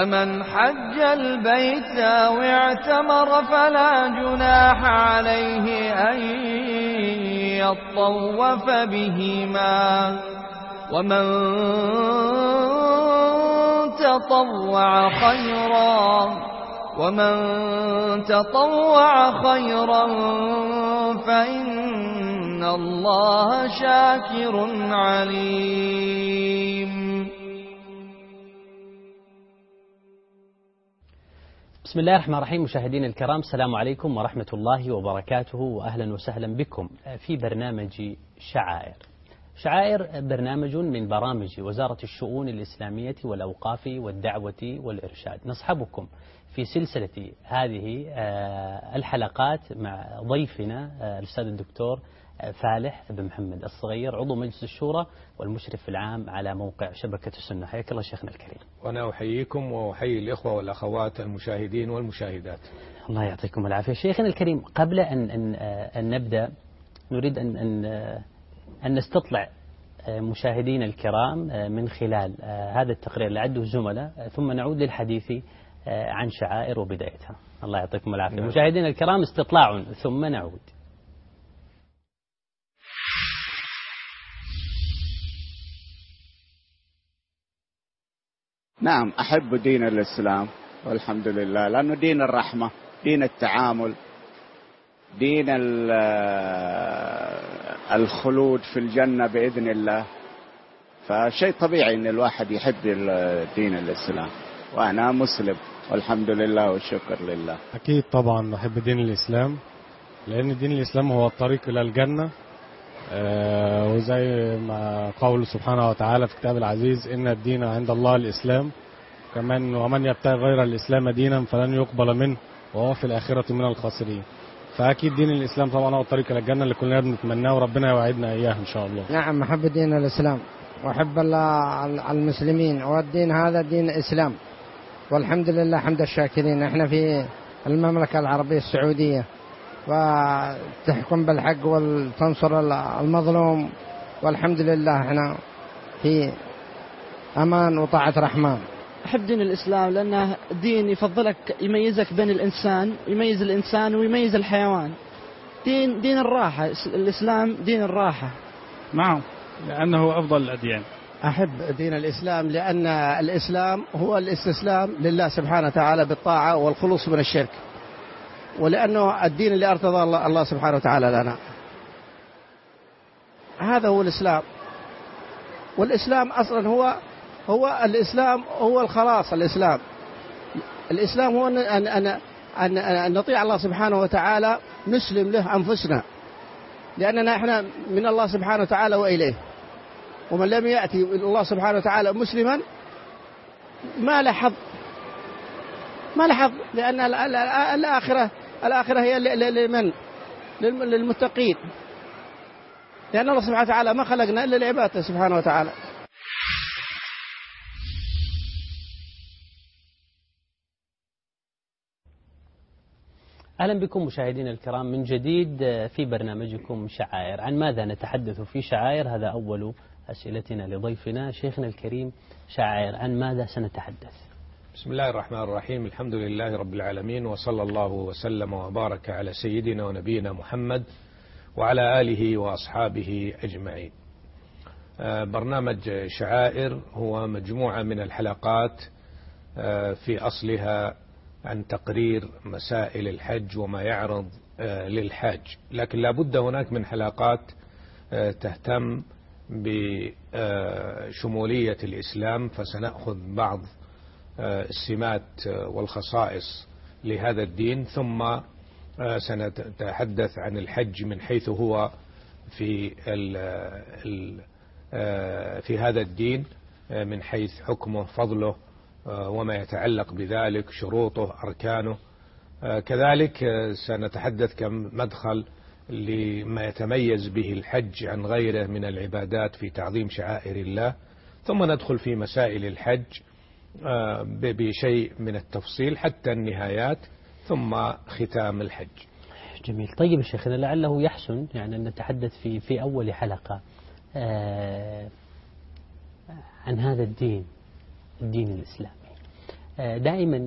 فمن حج البيت أو اعتمر فلا جناح عليه أن يطوف بهما، ومن تطوع خيرا فإن الله شاكر عليم. بسم الله الرحمن الرحيم. مشاهدينا الكرام، السلام عليكم ورحمة الله وبركاته، وأهلا وسهلا بكم في برنامج شعائر. شعائر برنامج من برامج وزارة الشؤون الإسلامية والأوقاف والدعوة والإرشاد. نصحبكم في سلسلة هذه الحلقات مع ضيفنا الأستاذ الدكتور فالح بن محمد الصغير، عضو مجلس الشورى والمشرف العام على موقع شبكة السنة. حياك الله شيخنا الكريم. وأنا أحييكم وأحيي الإخوة والأخوات المشاهدين والمشاهدات. الله يعطيكم العافية. شيخنا الكريم، قبل أن نبدأ نريد أن نستطلع مشاهدينا الكرام من خلال هذا التقرير اللي عده الزملاء، ثم نعود للحديث عن شعائر وبدايتها. الله يعطيكم العافية. مشاهدينا الكرام، استطلاع ثم نعود. نعم، أحب دين الإسلام والحمد لله، لأنه دين الرحمة، دين التعامل، دين الخلود في الجنة بإذن الله. فشيء طبيعي أن الواحد يحب دين الإسلام، وأنا مسلم والحمد لله والشكر لله. أكيد طبعا أحب دين الإسلام، لأن دين الإسلام هو الطريق إلى الجنة، وزي ما قول سبحانه وتعالى في كتاب العزيز: إن الدين عند الله الإسلام، كمان ومن يبتغي غير الإسلام دينا فلن يقبل منه وهو في الآخرة من الخاسرين. فأكيد دين الإسلام طبعا هو الطريق إلى الجنة اللي كلنا بنتمناه، وربنا يوعدنا إياه إن شاء الله. نعم، أحب دين الإسلام وأحب المسلمين، والدين هذا دين الإسلام، والحمد لله حمد الشاكرين. احنا في المملكة العربية السعودية، وتحكم بالحق وتنصر المظلوم، والحمد لله احنا في أمان وطاعة رحمن. أحب دين الإسلام لأنه دين يفضلك، يميزك بين الإنسان، يميز الإنسان ويميز الحيوان. دين الراحة، الإسلام دين الراحة. نعم، لأنه أفضل الأديان. أحب دين الإسلام لأن الإسلام هو الاستسلام لله سبحانه وتعالى بالطاعة والخلوص من الشرك، ولأنه الدين اللي ارتضى الله سبحانه وتعالى لنا. هذا هو الإسلام، والإسلام أصلا هو الإسلام هو الخلاص. الإسلام هو أن نطيع الله سبحانه وتعالى، نسلم له أنفسنا، لأننا إحنا من الله سبحانه وتعالى وإليه، ومن لم يأتي الله سبحانه وتعالى مسلما ما له حظ، لأن الآخرة هي للمتقين، لأن الله سبحانه وتعالى ما خلقنا إلا لعبادته سبحانه وتعالى. أهلا بكم مشاهدينا الكرام من جديد في برنامجكم شعائر. عن ماذا نتحدث في شعائر؟ هذا أول أسئلتنا لضيفنا شيخنا الكريم. شعائر، عن ماذا سنتحدث؟ بسم الله الرحمن الرحيم. الحمد لله رب العالمين، وصلى الله وسلم وبارك على سيدنا ونبينا محمد وعلى آله وأصحابه أجمعين. برنامج شعائر هو مجموعة من الحلقات في أصلها عن تقرير مسائل الحج وما يعرض للحاج، لكن لا بد هناك من حلقات تهتم بشمولية الإسلام، فسنأخذ بعض السمات والخصائص لهذا الدين، ثم سنتحدث عن الحج من حيث هو في هذا الدين، من حيث حكمه، فضله، وما يتعلق بذلك، شروطه، أركانه. كذلك سنتحدث كمدخل لما يتميز به الحج عن غيره من العبادات في تعظيم شعائر الله، ثم ندخل في مسائل الحج بشيء من التفصيل حتى النهايات، ثم ختام الحج. جميل. طيب يا شيخنا، لعله يحسن يعني أن نتحدث في أول حلقة عن هذا الدين الإسلامي. دائما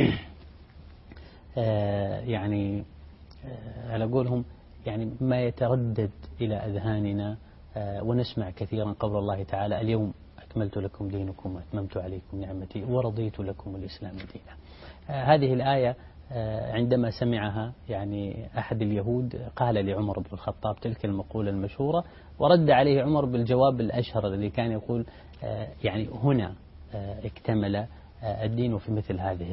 يعني على قولهم يعني ما يتردد إلى أذهاننا ونسمع كثيرا قول الله تعالى: اليوم أكملت لكم دينكم وأتممت عليكم نعمتي ورضيت لكم الإسلام دينا. هذه الآية عندما سمعها يعني أحد اليهود قال لعمر بن الخطاب تلك المقولة المشهورة، ورد عليه عمر بالجواب الأشهر الذي كان يقول يعني هنا اكتمل الدين في مثل هذه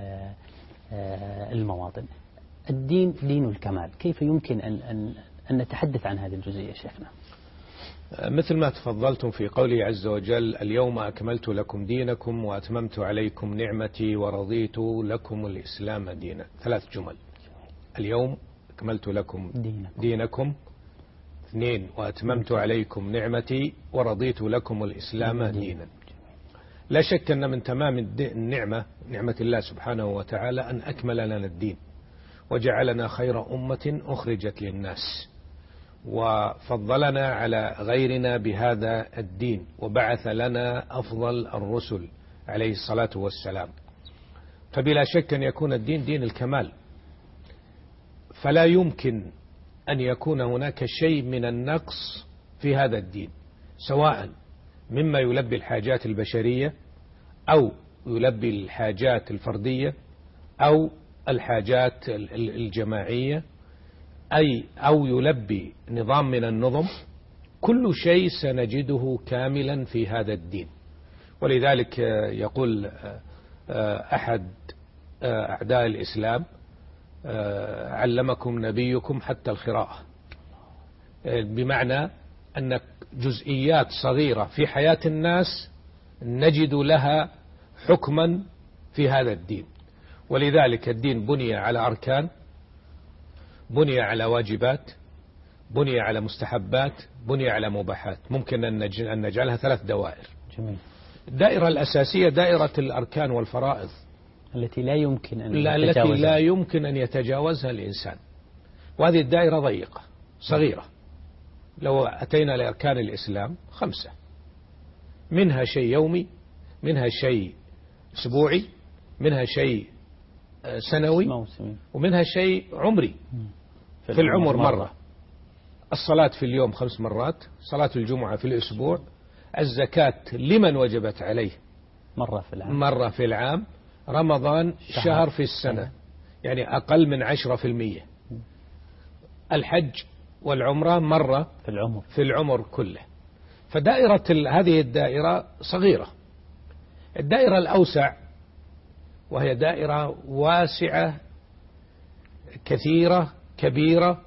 المواطن. الدين دين الكمال، كيف يمكن أن نتحدث عن هذه الجزئية شيخنا؟ مثل ما تفضلتم في قوله عز وجل: اليوم أكملت لكم دينكم وأتممت عليكم نعمتي ورضيت لكم الإسلام دينا. 3 جمل: اليوم أكملت لكم دينكم، 2 وأتممت عليكم نعمتي ورضيت لكم الإسلام دينا. لا شك أن من تمام النعمة نعمة الله سبحانه وتعالى أن أكمل لنا الدين وجعلنا خير أمة أخرجت للناس، وفضلنا على غيرنا بهذا الدين، وبعث لنا أفضل الرسل عليه الصلاة والسلام. فبلا شك أن يكون الدين دين الكمال، فلا يمكن أن يكون هناك شيء من النقص في هذا الدين، سواء مما يلبي الحاجات البشرية أو يلبي الحاجات الفردية أو الحاجات الجماعية، أو يلبي نظام من النظم. كل شيء سنجده كاملا في هذا الدين. ولذلك يقول أحد أعداء الإسلام: علمكم نبيكم حتى القراءة، بمعنى أن جزئيات صغيرة في حياة الناس نجد لها حكما في هذا الدين. ولذلك الدين بني على أركان، بني على واجبات، بني على مستحبات، بني على مباحات. ممكن أن نجعلها 3 دوائر. جميل. الدائرة الأساسية دائرة الأركان والفرائض التي لا يمكن أن يتجاوزها الإنسان، وهذه الدائرة ضيقة صغيرة. لو أتينا لأركان الإسلام 5، منها شيء يومي، منها شيء أسبوعي، منها شيء سنوي، ومنها شيء عمري. في العمر مرة. الصلاة في اليوم 5 مرات، صلاة الجمعة في الأسبوع، الزكاة لمن وجبت عليه مرة في العام، رمضان شهر في السنة، يعني أقل من 10%. الحج والعمرة مرة في العمر كله. فدائرة هذه الدائرة صغيرة. الدائرة الأوسع وهي دائرة واسعة كثيرة كبيرة،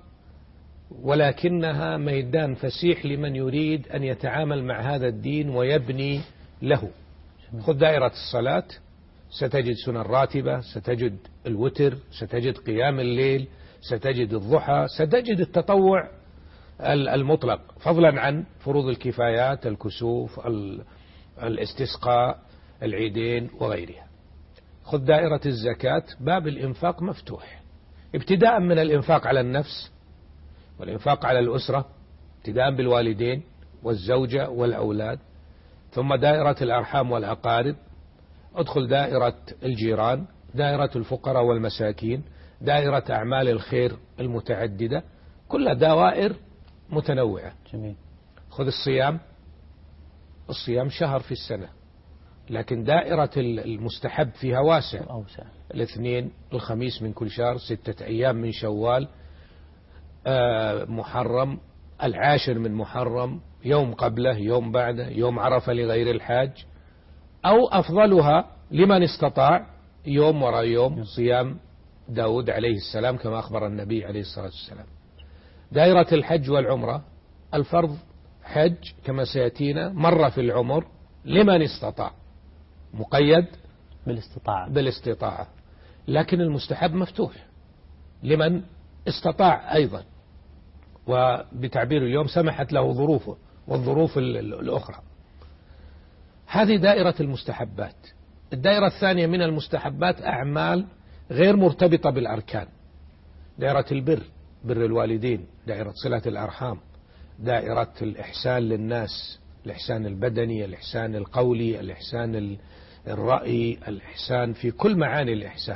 ولكنها ميدان فسيح لمن يريد أن يتعامل مع هذا الدين ويبني له. خذ دائرة الصلاة، ستجد سنن راتبة، ستجد الوتر، ستجد قيام الليل، ستجد الضحى، ستجد التطوع المطلق، فضلا عن فروض الكفايات، الكسوف، الاستسقاء، العيدين وغيرها. خذ دائرة الزكاة، باب الإنفاق مفتوح، ابتداء من الإنفاق على النفس والإنفاق على الأسرة، ابتداء بالوالدين والزوجة والأولاد، ثم دائرة الأرحام والأقارب، ادخل دائرة الجيران، دائرة الفقراء والمساكين، دائرة أعمال الخير المتعددة، كل دوائر متنوعة. جميل. خذ الصيام شهر في السنة، لكن دائرة المستحب فيها واسع. الاثنين الخميس من كل شهر، 6 أيام من شوال، محرم، 10 من محرم، يوم قبله، يوم بعده، يوم عرفة لغير الحاج، أو أفضلها لمن استطاع يوم وراء يوم، صيام داود عليه السلام كما أخبر النبي عليه الصلاة والسلام. دائرة الحج والعمرة، الفرض حج كما سيأتينا مرة في العمر لمن استطاع، مقيد بالاستطاعة، لكن المستحب مفتوح لمن استطاع أيضا، وبتعبير اليوم سمحت له ظروفه والظروف الأخرى. هذه دائرة المستحبات. الدائرة الثانية من المستحبات أعمال غير مرتبطة بالأركان، دائرة البر، بر الوالدين، دائرة صلة الأرحام، دائرة الإحسان للناس، الإحسان البدني، الإحسان القولي، الإحسان الرأي، الإحسان في كل معاني الإحسان.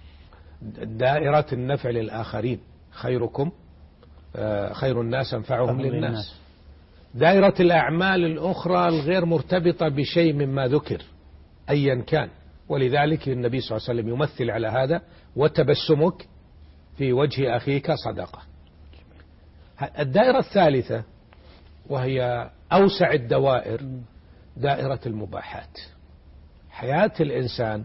دائرة النفع للآخرين، خيركم خير الناس أنفعهم للناس. دائرة الأعمال الأخرى الغير مرتبطة بشيء مما ذكر أيا كان، ولذلك النبي صلى الله عليه وسلم يمثل على هذا: وتبسمك في وجه أخيك صدقة. الدائرة الثالثة وهي أوسع الدوائر، دائرة المباحات. حياة الإنسان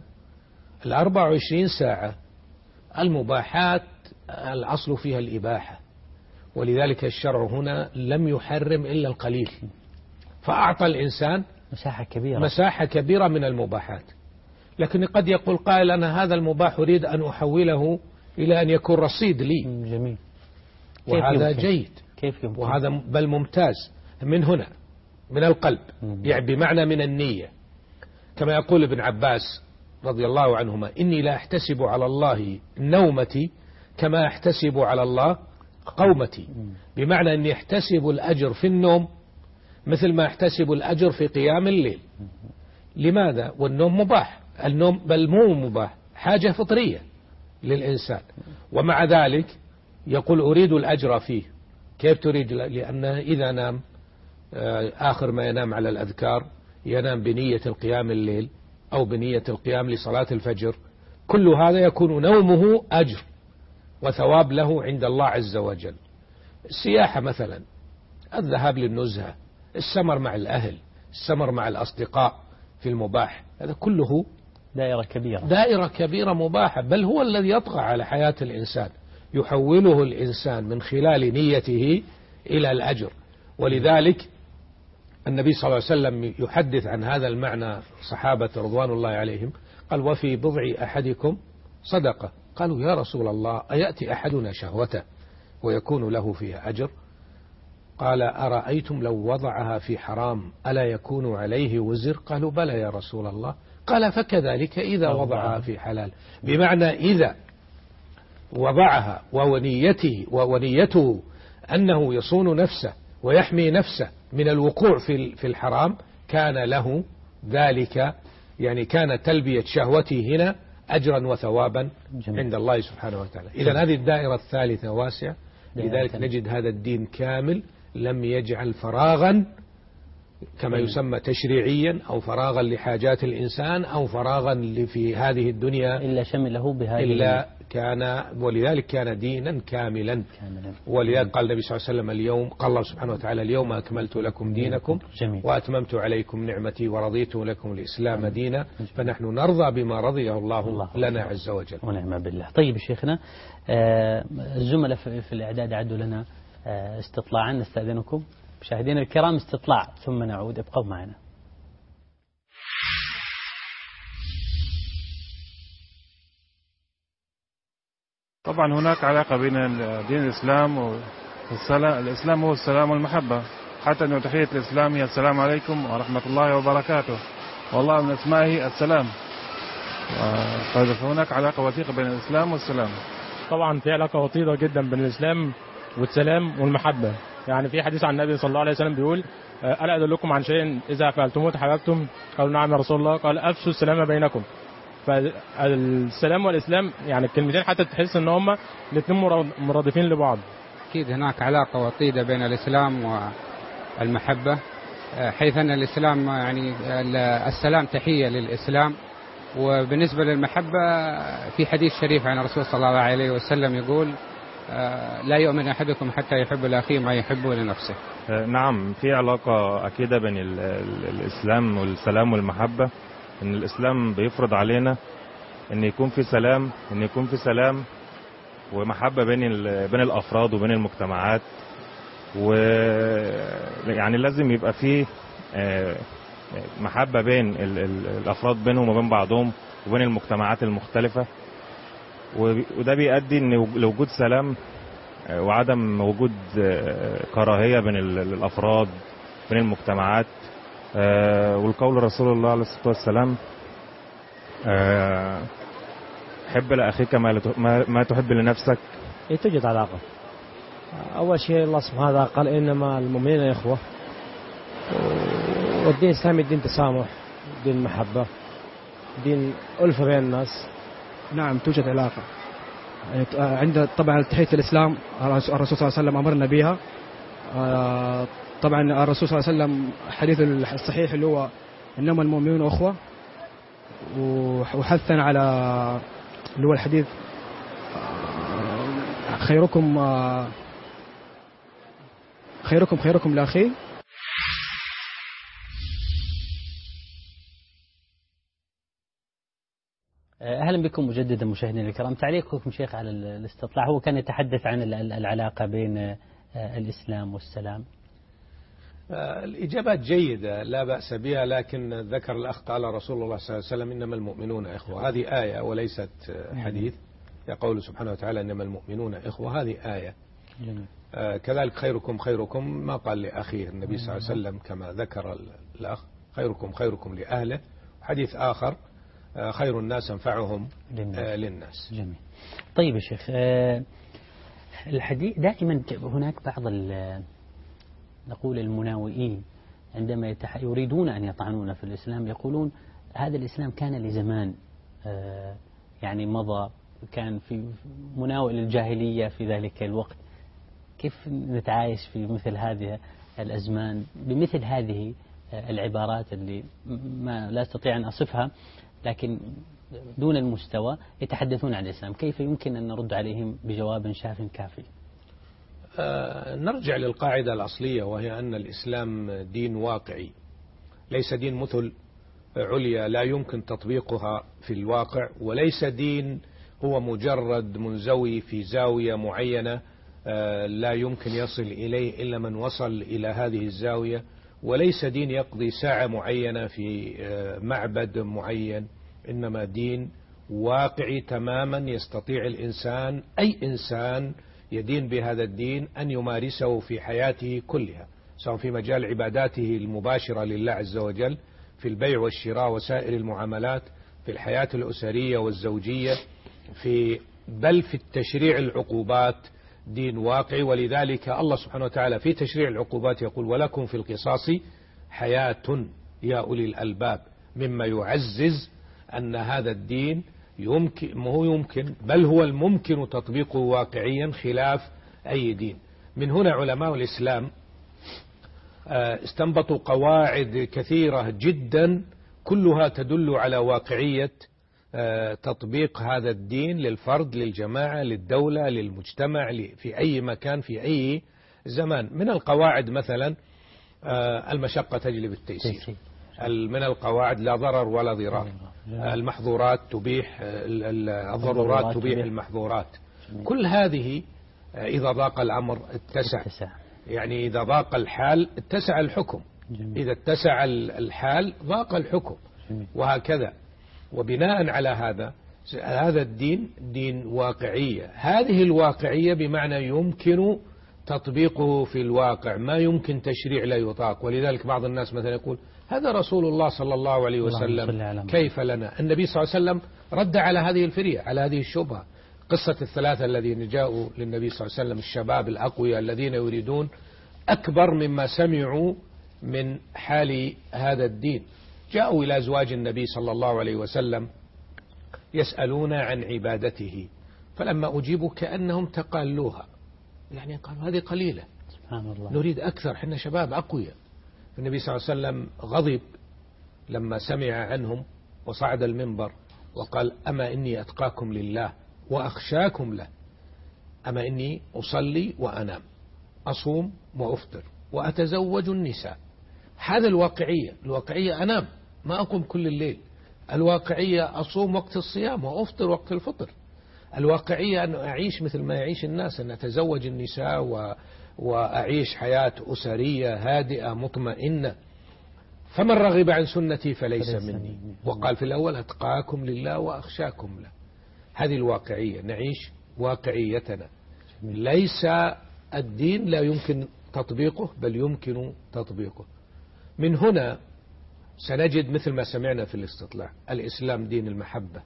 24 ساعة المباحات الأصل فيها الإباحة، ولذلك الشرع هنا لم يحرم إلا القليل، فأعطى الإنسان مساحة كبيرة من المباحات. لكن قد يقول قائل: أنا هذا المباح أريد أن أحوله إلى أن يكون رصيد لي. جميل. وهذا جيد، كيف يمكن؟ وهذا بل ممتاز من هنا، من القلب، يعني بمعنى من النية. كما يقول ابن عباس رضي الله عنهما: إني لا أحتسب على الله نومتي كما أحتسب على الله قومتي، بمعنى أني أحتسب الأجر في النوم مثل ما أحتسب الأجر في قيام الليل. لماذا؟ والنوم مباح، النوم بل مو مباح، حاجة فطرية للإنسان، ومع ذلك يقول أريد الأجر فيه. كيف تريد؟ لأنه إذا نام آخر ما ينام على الأذكار ينام بنية القيام الليل أو بنية القيام لصلاة الفجر، كل هذا يكون نومه أجر وثواب له عند الله عز وجل. السياحة مثلا، الذهاب للنزهة، السمر مع الأهل، السمر مع الأصدقاء في المباح، هذا كله دائرة كبيرة مباحة، بل هو الذي يطغى على حياة الإنسان، يحوله الإنسان من خلال نيته إلى الأجر. ولذلك النبي صلى الله عليه وسلم يحدث عن هذا المعنى صحابة رضوان الله عليهم، قال: وفي بضع أحدكم صدقة. قالوا: يا رسول الله، أيأتي أحدنا شهوته ويكون له فيها أجر؟ قال: أرأيتم لو وضعها في حرام ألا يكون عليه وزر؟ قالوا: بلى يا رسول الله. قال: فكذلك إذا وضعها في حلال، بمعنى إذا وضعها ونيته أنه يصون نفسه ويحمي نفسه من الوقوع في الحرام، كان له ذلك، يعني كان تلبية شهوته هنا أجرا وثوابا عند الله سبحانه وتعالى. إذن هذه الدائرة الثالثة واسعة، لذلك نجد هذا الدين كامل، لم يجعل فراغا كما يسمى تشريعيا أو فراغا لحاجات الإنسان أو فراغا في هذه الدنيا إلا شمله بهذه، إلا كان، ولذلك كان دينا كاملا. ولذلك قال النبي صلى الله عليه وسلم: اليوم، قال الله سبحانه وتعالى: اليوم أكملت لكم دينكم وأتممت عليكم نعمتي ورضيت لكم الإسلام دينا. فنحن نرضى بما رضيه الله لنا عز وجل. ونعم بالله. طيب شيخنا، الزملاء في الإعداد عدوا لنا استطلاعا، نستأذنكم مشاهدينا الكرام استطلاع ثم نعود، ابقوا معنا. طبعا هناك علاقة بين دين الإسلام والسلام. الإسلام هو السلام والمحبة، حتى أن تحية الإسلام هي السلام عليكم ورحمة الله وبركاته، والله من أسمائه السلام. فهناك علاقة وثيقة بين الإسلام والسلام. طبعا في علاقة وطيدة جدا بين الإسلام والسلام والمحبة. يعني في حديث عن النبي صلى الله عليه وسلم بيقول: ألا أدلكم عن شيء إذا فعلتموه تحاببتم؟ قالوا: نعم يا رسول الله. قال: أفشوا السلام بينكم. فالسلام والإسلام يعني الكلمتين حتى تحس ان هم الاثنين مرادفين لبعض. أكيد هناك علاقة وطيدة بين الإسلام والمحبة، حيث أن الإسلام يعني السلام تحية للإسلام، وبالنسبة للمحبة في حديث شريف عن الرسول صلى الله عليه وسلم يقول: لا يؤمن أحدكم حتى يحب لأخيه ما يحبه لنفسه. نعم، في علاقة أكيدة بين الإسلام والسلام والمحبة. إن الإسلام بيفرض علينا إن يكون في سلام ومحبة بين الأفراد وبين المجتمعات، ويعني لازم يبقى فيه محبة بين الأفراد بينهم وبين بعضهم وبين المجتمعات المختلفة، وده بيؤدي لوجود سلام وعدم وجود كراهية بين الأفراد بين المجتمعات. والقول رسول الله عليه الصلاة والسلام: حب لأخيك ما تحب لنفسك. توجد علاقة. أول شيء الله سبحانه وتعالى قال: إنما المؤمنين إخوة، والدين الإسلامي دين تسامح، دين محبة. دين ألفة بين الناس. نعم توجد علاقة. عند طبعا تحية الإسلام الرسول صلى الله عليه وسلم أمرنا بها. طبعا الرسول صلى الله عليه وسلم حديث الصحيح اللي هو إنما المؤمنون أخوة، وحثنا على اللي هو الحديث خيركم لأخيه. أهلا بكم مجددا مشاهدينا الكرام. تعليقكم شيخ على الاستطلاع، هو كان يتحدث عن العلاقة بين الإسلام والسلام. الإجابات جيدة لا بأس بها، لكن ذكر الأخ قال رسول الله صلى الله عليه وسلم إنما المؤمنون إخوة، هذه آية وليست حديث. يقول سبحانه وتعالى إنما المؤمنون إخوة، هذه آية. كذلك خيركم ما قال لأخيه النبي صلى الله عليه وسلم كما ذكر الأخ خيركم لأهله. حديث آخر خير الناس أنفعهم للناس. جميل. طيب يا شيخ، الحديث دائما هناك بعض نقول المناوئين عندما يريدون أن يطعنون في الإسلام يقولون هذا الإسلام كان لزمان يعني مضى، كان في مناوئ للجاهلية في ذلك الوقت. كيف نتعايش في مثل هذه الأزمان بمثل هذه العبارات اللي ما لا أستطيع أن أصفها، لكن دون المستوى يتحدثون عن الإسلام؟ كيف يمكن أن نرد عليهم بجواب شاف كافي؟ نرجع للقاعدة الأصلية، وهي أن الإسلام دين واقعي، ليس دين مثل عليا لا يمكن تطبيقها في الواقع، وليس دين هو مجرد منزوي في زاوية معينة لا يمكن يصل إليه إلا من وصل إلى هذه الزاوية، وليس دين يقضي ساعة معينة في معبد معين، إنما دين واقعي تماما يستطيع الإنسان، أي إنسان يدين بهذا الدين، أن يمارسه في حياته كلها، سواء في مجال عباداته المباشرة لله عز وجل، في البيع والشراء وسائر المعاملات، في الحياة الأسرية والزوجية، بل في التشريع العقوبات دين واقعي. ولذلك الله سبحانه وتعالى في تشريع العقوبات يقول ولكم في القصاص حياة يا أولي الألباب، مما يعزز أن هذا الدين يمكن بل هو الممكن تطبيقه واقعيا خلاف أي دين. من هنا علماء الإسلام استنبطوا قواعد كثيرة جدا كلها تدل على واقعية تطبيق هذا الدين للفرد، للجماعة، للدولة، للمجتمع، في أي مكان في أي زمان. من القواعد مثلا المشقة تجلب التيسير، من القواعد لا ضرر ولا ضرار، المحظورات تبيح الضرورات تبيح المحظورات. كل هذه إذا ضاق الأمر اتسع، يعني إذا ضاق الحال اتسع الحكم، إذا اتسع الحال ضاق الحكم، وهكذا. وبناء على هذا الدين دين واقعية، هذه الواقعية بمعنى يمكن تطبيقه في الواقع، ما يمكن تشريع لا يطاق. ولذلك بعض الناس مثلا يقول هذا رسول الله صلى الله عليه وسلم كيف لنا؟ النبي صلى الله عليه وسلم رد على هذه الفرية، على هذه الشبهة. قصة الثلاثة الذين جاءوا للنبي صلى الله عليه وسلم، الشباب الأقوياء الذين يريدون أكبر مما سمعوا من حال هذا الدين، جاءوا إلى أزواج النبي صلى الله عليه وسلم يسألون عن عبادته، فلما أجيبوا كأنهم تقالوها، يعني قالوا هذه قليلة، سبحان الله، نريد أكثر، حنا شباب أقوياء. النبي صلى الله عليه وسلم غضب لما سمع عنهم وصعد المنبر وقال أما إني أتقاكم لله وأخشاكم له، أما إني أصلي وأنام، أصوم وأفطر وأتزوج النساء. هذا الواقعية أنام ما أقوم كل الليل، الواقعية أصوم وقت الصيام وأفطر وقت الفطر، الواقعية أن أعيش مثل ما يعيش الناس، أن أتزوج النساء وأعيش حياة أسرية هادئة مطمئنة. فمن رغب عن سنتي فليس مني، وقال في الأول أتقاكم لله وأخشاكم له. هذه الواقعية، نعيش واقعيتنا، ليس الدين لا يمكن تطبيقه بل يمكن تطبيقه. من هنا سنجد مثل ما سمعنا في الاستطلاع، الإسلام دين المحبة.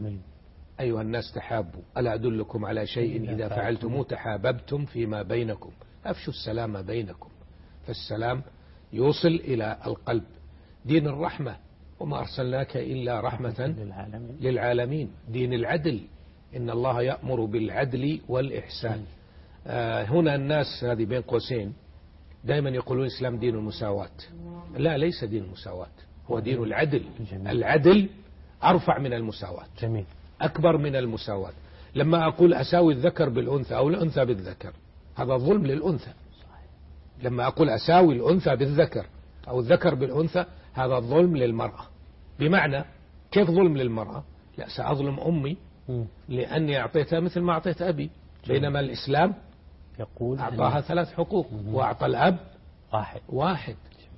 أيها الناس تحابوا، ألا أدلكم على شيء إذا فعلتموه تحاببتم فيما بينكم، أفشوا السلام بينكم، فالسلام يوصل إلى القلب. دين الرحمة، وما أرسلناك إلا رحمة للعالمين. دين العدل، إن الله يأمر بالعدل والإحسان. هنا الناس هذه بين قوسين دائما يقولون الإسلام دين المساواة. لا، ليس دين المساواة، هو دين العدل. العدل أرفع من المساواة، أكبر من المساواة. لما أقول أساوي الذكر بالأنثى أو الأنثى بالذكر، هذا ظلم للأنثى. لما أقول أساوي الأنثى بالذكر أو الذكر بالأنثى، هذا ظلم للمرأة. بمعنى كيف ظلم للمرأة؟ لا، سأظلم أمي لأني أعطيتها مثل ما أعطيت أبي، بينما الإسلام يقول أعطاها 3 حقوق وأعطى الأب واحد.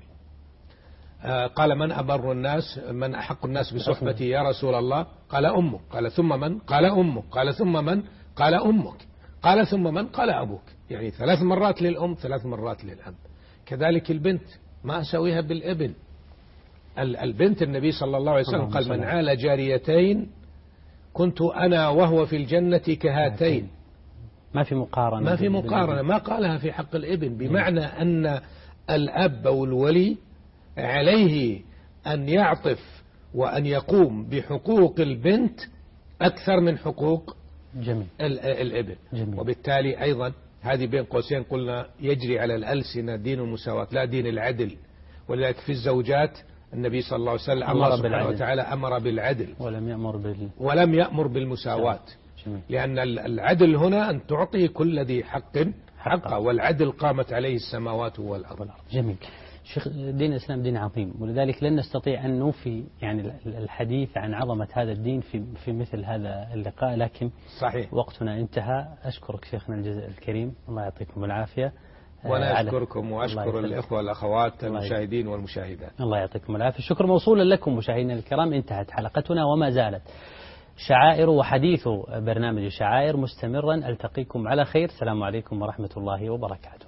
قال من أبر الناس، من أحق الناس بصحبتي يا رسول الله؟ قال أمك. قال ثم من؟ قال أمك. قال ثم من؟ قال أمك. قال ثم من؟ قال أبوك. يعني 3 مرات للأم، 3 مرات للأب. كذلك البنت ما أسويها بالابن. البنت النبي صلى الله عليه وسلم قال من عال جاريتين كنت أنا وهو في الجنة كهاتين. ما في مقارنة، ما في مقارنة، ما قالها في حق الابن. بمعنى أن الأب أو الولي عليه أن يعطف وأن يقوم بحقوق البنت أكثر من حقوق الابن. وبالتالي أيضا هذه بين قوسين قلنا يجري على الألسنة دين المساواة لا دين العدل. ولذلك في الزوجات النبي صلى الله عليه وسلم الله سبحانه وتعالى أمر بالعدل ولم يأمر بالمساواة. لأن العدل هنا أن تعطي كل ذي حق حقه، والعدل قامت عليه السماوات والأرض. جميل. شيخ، دين الإسلام دين عظيم، ولذلك لن نستطيع أن نوفي يعني الحديث عن عظمة هذا الدين في مثل هذا اللقاء، لكن صحيح وقتنا انتهى. أشكرك شيخنا الكريم، الله يعطيكم العافية. وأنا أشكركم وأشكر الإخوة والأخوات المشاهدين والمشاهدات. الله يعطيكم العافية. الشكر موصولا لكم مشاهدينا الكرام. انتهت حلقتنا وما زالت شعائر وحديث برنامج شعائر مستمرا. ألتقيكم على خير. السلام عليكم ورحمة الله وبركاته.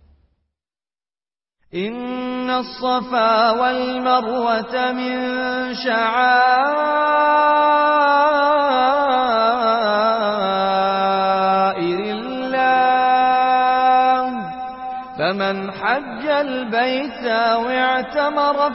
إن الصفا والمروة من شعائر الله، فمن حج البيت واعتمر